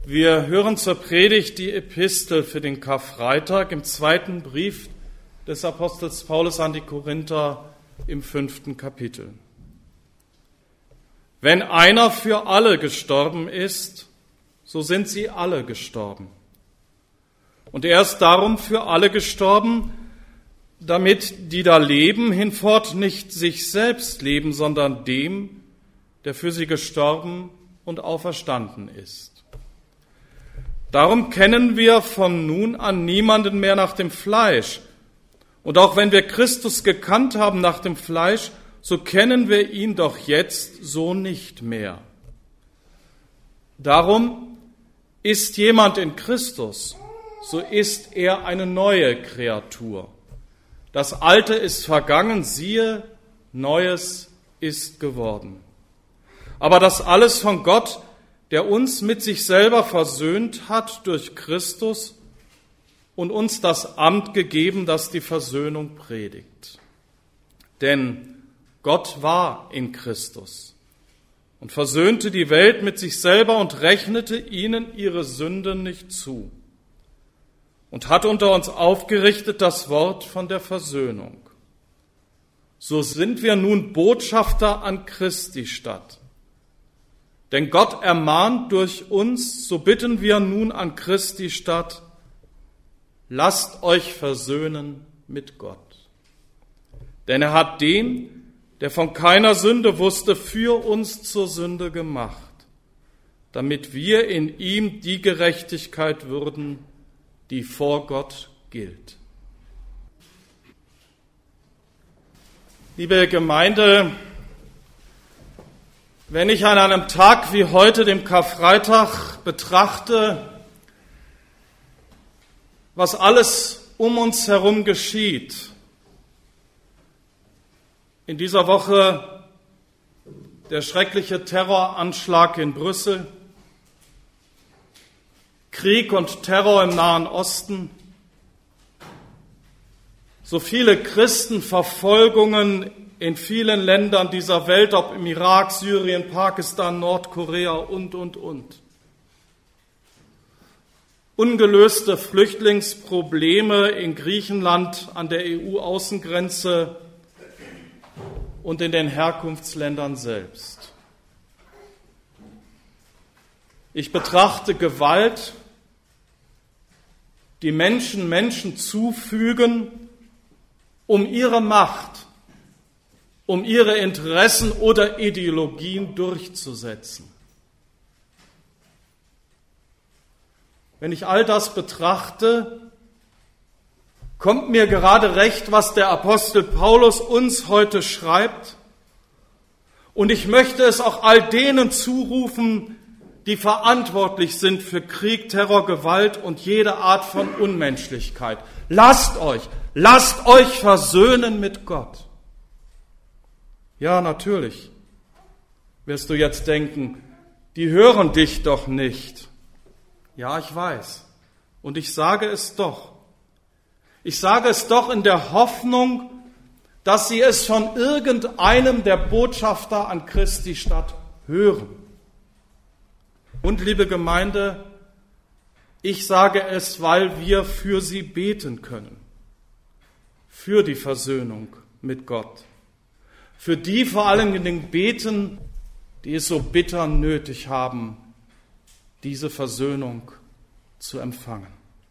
Wir hören zur Predigt die Epistel für den Karfreitag im zweiten Brief des Apostels Paulus an die Korinther im 5. Kapitel. Wenn einer für alle gestorben ist, so sind sie alle gestorben. Und er ist darum für alle gestorben, damit die da leben, hinfort nicht sich selbst leben, sondern dem, der für sie gestorben und auferstanden ist. Darum kennen wir von nun an niemanden mehr nach dem Fleisch. Und auch wenn wir Christus gekannt haben nach dem Fleisch, so kennen wir ihn doch jetzt so nicht mehr. Darum ist jemand in Christus, so ist er eine neue Kreatur. Das Alte ist vergangen, siehe, Neues ist geworden. Aber das alles von Gott, der uns mit sich selber versöhnt hat durch Christus und uns das Amt gegeben, das die Versöhnung predigt. Denn Gott war in Christus und versöhnte die Welt mit sich selber und rechnete ihnen ihre Sünden nicht zu und hat unter uns aufgerichtet das Wort von der Versöhnung. So sind wir nun Botschafter an Christi statt. Denn Gott ermahnt durch uns, so bitten wir nun an Christi statt, lasst euch versöhnen mit Gott. Denn er hat den, der von keiner Sünde wusste, für uns zur Sünde gemacht, damit wir in ihm die Gerechtigkeit würden, die vor Gott gilt. Liebe Gemeinde, wenn ich an einem Tag wie heute, dem Karfreitag, betrachte, was alles um uns herum geschieht, in dieser Woche der schreckliche Terroranschlag in Brüssel, Krieg und Terror im Nahen Osten, so viele Christenverfolgungen in vielen Ländern dieser Welt, ob im Irak, Syrien, Pakistan, Nordkorea und. Ungelöste Flüchtlingsprobleme in Griechenland an der EU-Außengrenze und in den Herkunftsländern selbst. Ich betrachte Gewalt, die Menschen zufügen, um ihre Macht, um ihre Interessen oder Ideologien durchzusetzen. Wenn ich all das betrachte, kommt mir gerade recht, was der Apostel Paulus uns heute schreibt. Und ich möchte es auch all denen zurufen, die verantwortlich sind für Krieg, Terror, Gewalt und jede Art von Unmenschlichkeit. Lasst euch versöhnen mit Gott. Ja, natürlich, wirst du jetzt denken, die hören dich doch nicht. Ja, ich weiß. Und ich sage es doch. Ich sage es doch in der Hoffnung, dass sie es von irgendeinem der Botschafter an Christi Stadt hören. Und liebe Gemeinde, ich sage es, weil wir für sie beten können. Für die Versöhnung mit Gott. Für die vor allen Dingen beten, die es so bitter nötig haben, diese Versöhnung zu empfangen.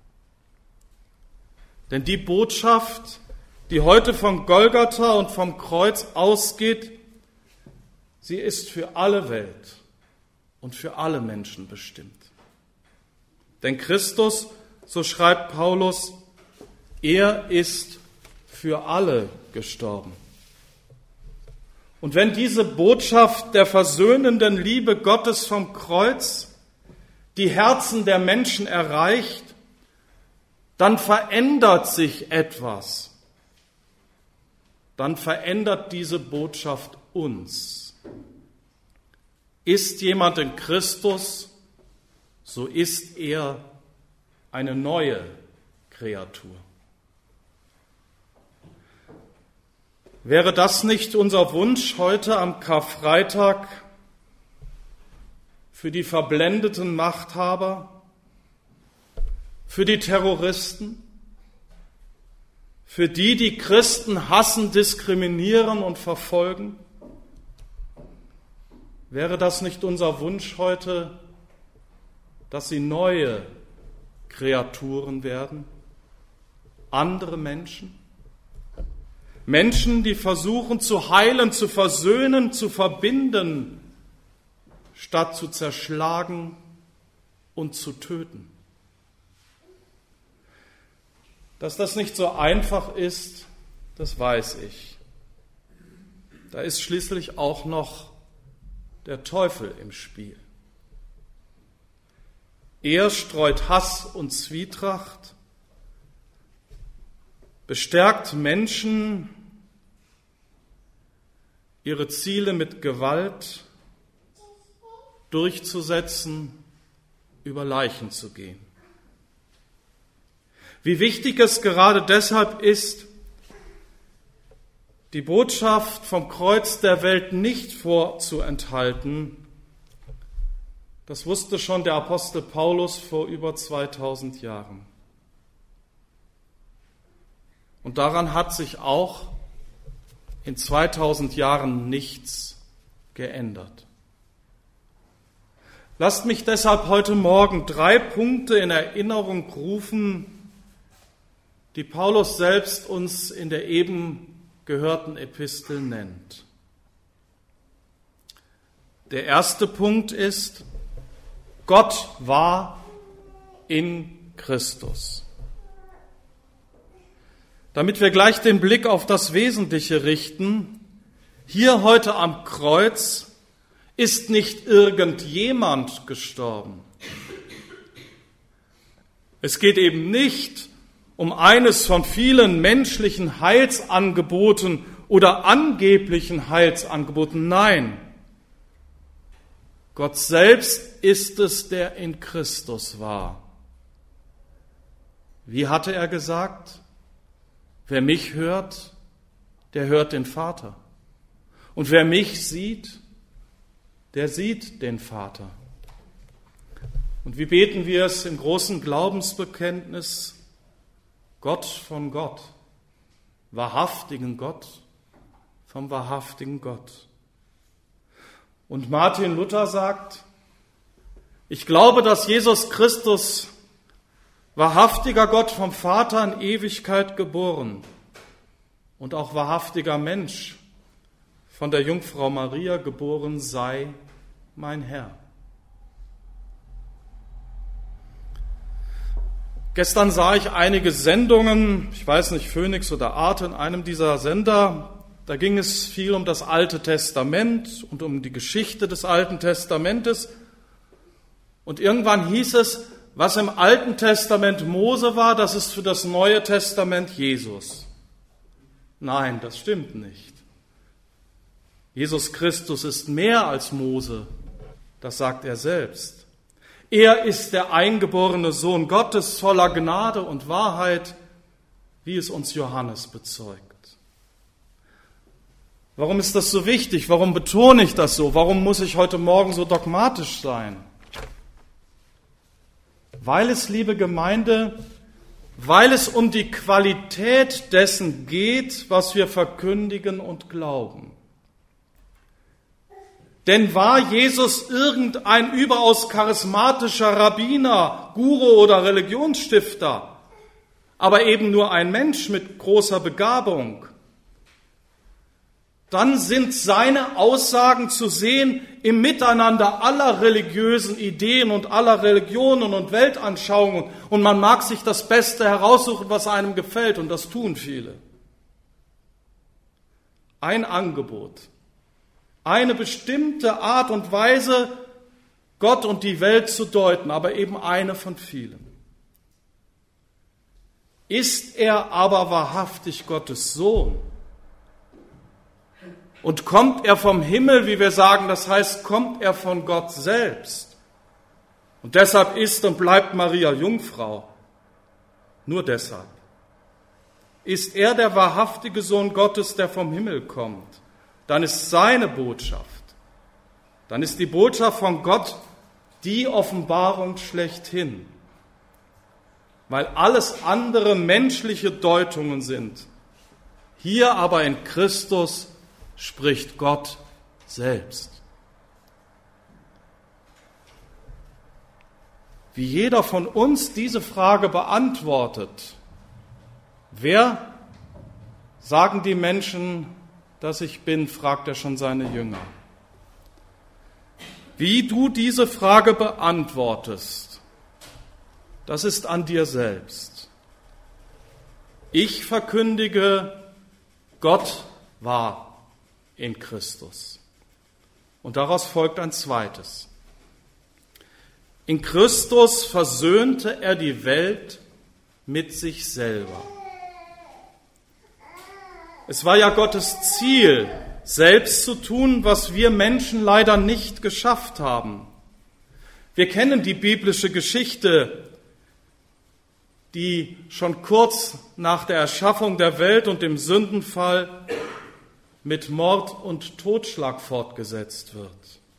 Denn die Botschaft, die heute von Golgatha und vom Kreuz ausgeht, sie ist für alle Welt und für alle Menschen bestimmt. Denn Christus, so schreibt Paulus, er ist für alle gestorben. Und wenn diese Botschaft der versöhnenden Liebe Gottes vom Kreuz die Herzen der Menschen erreicht, dann verändert sich etwas. Dann verändert diese Botschaft uns. Ist jemand in Christus, so ist er eine neue Kreatur. Wäre das nicht unser Wunsch heute am Karfreitag für die verblendeten Machthaber, für die Terroristen, für die, die Christen hassen, diskriminieren und verfolgen? Wäre das nicht unser Wunsch heute, dass sie neue Kreaturen werden? Andere Menschen? Menschen, die versuchen zu heilen, zu versöhnen, zu verbinden, statt zu zerschlagen und zu töten. Dass das nicht so einfach ist, das weiß ich. Da ist schließlich auch noch der Teufel im Spiel. Er streut Hass und Zwietracht, bestärkt Menschen, ihre Ziele mit Gewalt durchzusetzen, über Leichen zu gehen. Wie wichtig es gerade deshalb ist, die Botschaft vom Kreuz der Welt nicht vorzuenthalten, das wusste schon der Apostel Paulus vor über 2000 Jahren. Und daran hat sich auch in 2000 Jahren nichts geändert. Lasst mich deshalb heute Morgen 3 Punkte in Erinnerung rufen, die Paulus selbst uns in der eben gehörten Epistel nennt. Der erste Punkt ist, Gott war in Christus. Damit wir gleich den Blick auf das Wesentliche richten, hier heute am Kreuz ist nicht irgendjemand gestorben. Es geht eben nicht um eines von vielen menschlichen Heilsangeboten oder angeblichen Heilsangeboten. Nein, Gott selbst ist es, der in Christus war. Wie hatte er gesagt? Wer mich hört, der hört den Vater. Und wer mich sieht, der sieht den Vater. Und wie beten wir es im großen Glaubensbekenntnis? Gott von Gott, wahrhaftigen Gott vom wahrhaftigen Gott. Und Martin Luther sagt, ich glaube, dass Jesus Christus, wahrhaftiger Gott vom Vater in Ewigkeit geboren und auch wahrhaftiger Mensch von der Jungfrau Maria geboren sei, mein Herr. Gestern sah ich einige Sendungen, ich weiß nicht, Phoenix oder Arte, in einem dieser Sender. Da ging es viel um das Alte Testament und um die Geschichte des Alten Testamentes. Und irgendwann hieß es, was im Alten Testament Mose war, das ist für das Neue Testament Jesus. Nein, das stimmt nicht. Jesus Christus ist mehr als Mose, das sagt er selbst. Er ist der eingeborene Sohn Gottes voller Gnade und Wahrheit, wie es uns Johannes bezeugt. Warum ist das so wichtig? Warum betone ich das so? Warum muss ich heute Morgen so dogmatisch sein? Weil es, liebe Gemeinde, weil es um die Qualität dessen geht, was wir verkündigen und glauben. Denn war Jesus irgendein überaus charismatischer Rabbiner, Guru oder Religionsstifter, aber eben nur ein Mensch mit großer Begabung, dann sind seine Aussagen zu sehen im Miteinander aller religiösen Ideen und aller Religionen und Weltanschauungen. Und man mag sich das Beste heraussuchen, was einem gefällt, und das tun viele. Ein Angebot. Eine bestimmte Art und Weise, Gott und die Welt zu deuten, aber eben eine von vielen. Ist er aber wahrhaftig Gottes Sohn? Und kommt er vom Himmel, wie wir sagen, das heißt, kommt er von Gott selbst? Und deshalb ist und bleibt Maria Jungfrau. Nur deshalb. Ist er der wahrhaftige Sohn Gottes, der vom Himmel kommt? Dann ist seine Botschaft, dann ist die Botschaft von Gott die Offenbarung schlechthin, weil alles andere menschliche Deutungen sind. Hier aber in Christus spricht Gott selbst. Wie jeder von uns diese Frage beantwortet, wer, sagen die Menschen, dass ich bin, fragt er schon seine Jünger. Wie du diese Frage beantwortest, das ist an dir selbst. Ich verkündige, Gott war in Christus. Und daraus folgt ein zweites. In Christus versöhnte er die Welt mit sich selber. Es war ja Gottes Ziel, selbst zu tun, was wir Menschen leider nicht geschafft haben. Wir kennen die biblische Geschichte, die schon kurz nach der Erschaffung der Welt und dem Sündenfall mit Mord und Totschlag fortgesetzt wird.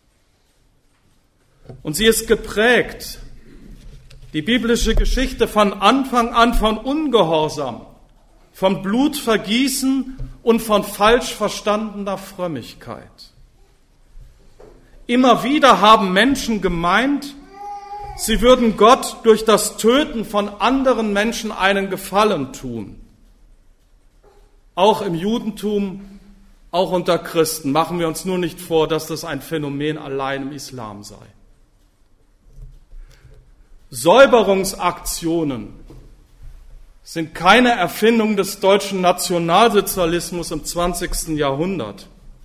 Und sie ist geprägt, die biblische Geschichte, von Anfang an von Ungehorsam, von Blutvergießen und von falsch verstandener Frömmigkeit. Immer wieder haben Menschen gemeint, sie würden Gott durch das Töten von anderen Menschen einen Gefallen tun. Auch im Judentum, auch unter Christen. Machen wir uns nur nicht vor, dass das ein Phänomen allein im Islam sei. Säuberungsaktionen sind keine Erfindung des deutschen Nationalsozialismus im 20. Jahrhundert.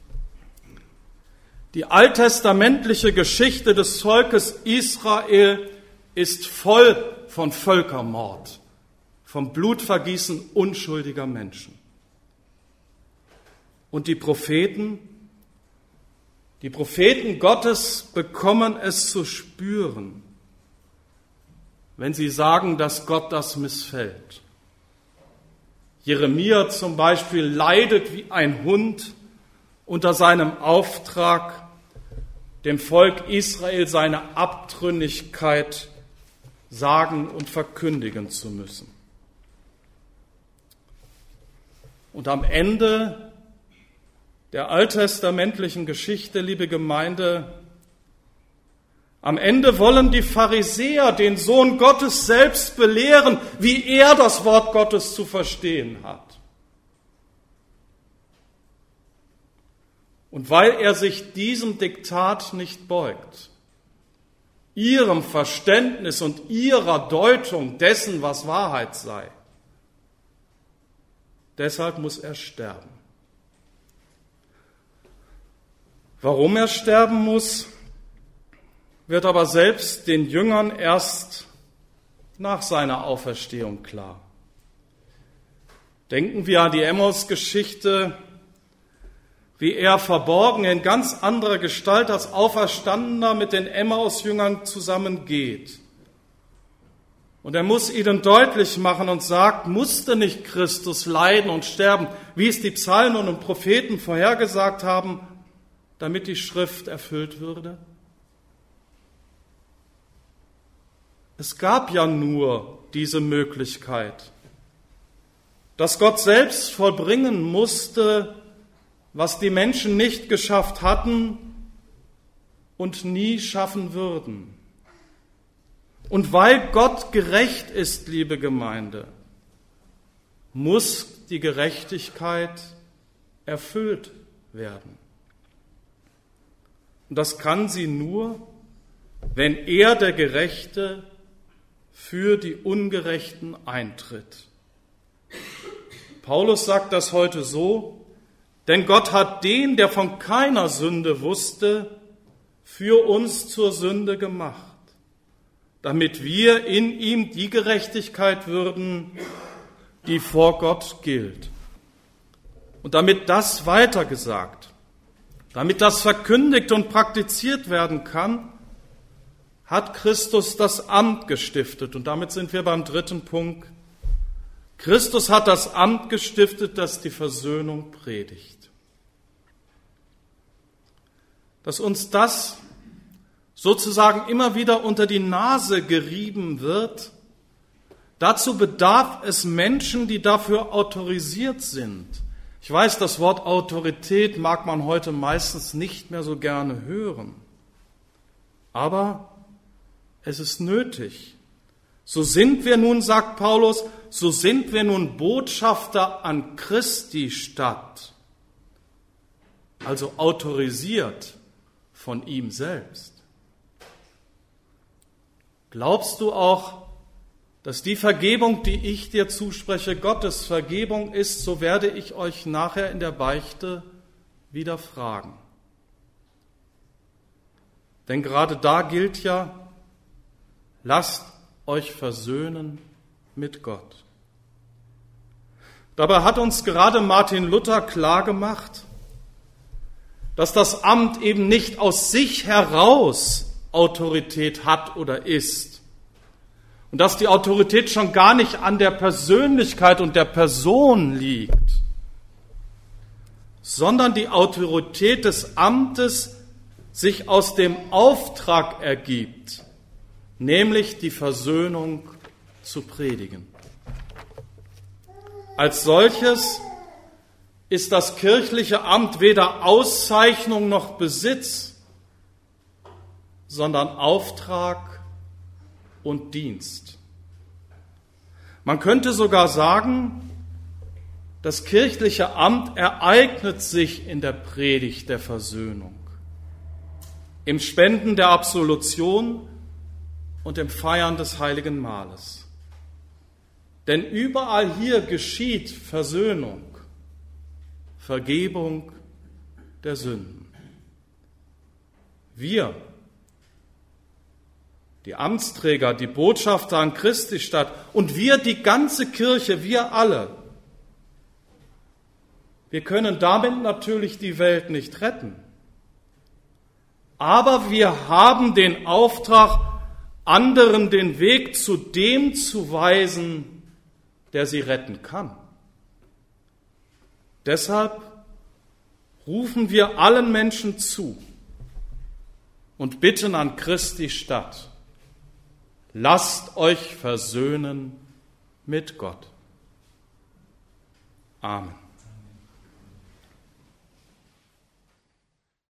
Die alttestamentliche Geschichte des Volkes Israel ist voll von Völkermord, vom Blutvergießen unschuldiger Menschen. Und die Propheten Gottes bekommen es zu spüren, wenn sie sagen, dass Gott das missfällt. Jeremia zum Beispiel leidet wie ein Hund unter seinem Auftrag, dem Volk Israel seine Abtrünnigkeit sagen und verkündigen zu müssen. Und am Ende der alttestamentlichen Geschichte, liebe Gemeinde, am Ende wollen die Pharisäer den Sohn Gottes selbst belehren, wie er das Wort Gottes zu verstehen hat. Und weil er sich diesem Diktat nicht beugt, ihrem Verständnis und ihrer Deutung dessen, was Wahrheit sei, deshalb muss er sterben. Warum er sterben muss, wird aber selbst den Jüngern erst nach seiner Auferstehung klar. Denken wir an die Emmaus-Geschichte, wie er verborgen in ganz anderer Gestalt als Auferstandener mit den Emmaus-Jüngern zusammengeht. Und er muss ihnen deutlich machen und sagt, musste nicht Christus leiden und sterben, wie es die Psalmen und Propheten vorhergesagt haben, damit die Schrift erfüllt würde? Es gab ja nur diese Möglichkeit, dass Gott selbst vollbringen musste, was die Menschen nicht geschafft hatten und nie schaffen würden. Und weil Gott gerecht ist, liebe Gemeinde, muss die Gerechtigkeit erfüllt werden. Und das kann sie nur, wenn er, der Gerechte, für die Ungerechten eintritt. Paulus sagt das heute so, denn Gott hat den, der von keiner Sünde wusste, für uns zur Sünde gemacht, damit wir in ihm die Gerechtigkeit würden, die vor Gott gilt. Und damit das weitergesagt, damit das verkündigt und praktiziert werden kann, hat Christus das Amt gestiftet. Und damit sind wir beim dritten Punkt. Christus hat das Amt gestiftet, das die Versöhnung predigt. Dass uns das sozusagen immer wieder unter die Nase gerieben wird, dazu bedarf es Menschen, die dafür autorisiert sind. Ich weiß, das Wort Autorität mag man heute meistens nicht mehr so gerne hören, aber es ist nötig. So sind wir nun, sagt Paulus, so sind wir nun Botschafter an Christi Stadt, also autorisiert von ihm selbst. Glaubst du auch, dass die Vergebung, die ich dir zuspreche, Gottes Vergebung ist, so werde ich euch nachher in der Beichte wieder fragen. Denn gerade da gilt ja, lasst euch versöhnen mit Gott. Dabei hat uns gerade Martin Luther klargemacht, dass das Amt eben nicht aus sich heraus Autorität hat oder ist. Und dass die Autorität schon gar nicht an der Persönlichkeit und der Person liegt, sondern die Autorität des Amtes sich aus dem Auftrag ergibt, nämlich die Versöhnung zu predigen. Als solches ist das kirchliche Amt weder Auszeichnung noch Besitz, sondern Auftrag und Dienst. Man könnte sogar sagen, das kirchliche Amt ereignet sich in der Predigt der Versöhnung, im Spenden der Absolution und im Feiern des Heiligen Mahles. Denn überall hier geschieht Versöhnung, Vergebung der Sünden. Wir, die Amtsträger, die Botschafter an Christi Stadt und wir, die ganze Kirche, wir alle, wir können damit natürlich die Welt nicht retten. Aber wir haben den Auftrag, anderen den Weg zu dem zu weisen, der sie retten kann. Deshalb rufen wir allen Menschen zu und bitten an Christi Stadt: Lasst euch versöhnen mit Gott. Amen.